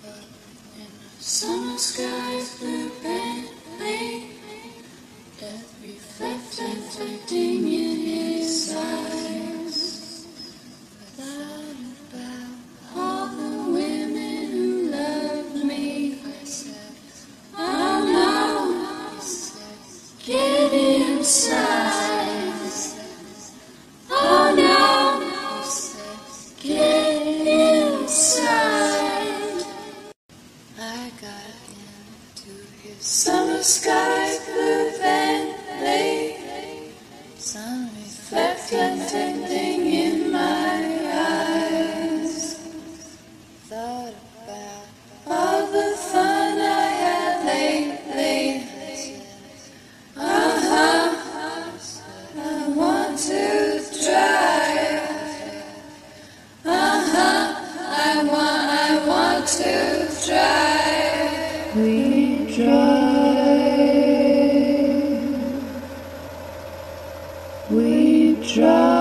Summer skies blue Bentley, death reflecting in his eyes. I thought about all the women who loved me. I said, oh no, he said, get inside. Oh no, he said, get inside. I got into his summer sky blue Bentley, sun reflecting in my eyes. Thought about all the fun I had lately. I want to drive. I want to drive. We drive.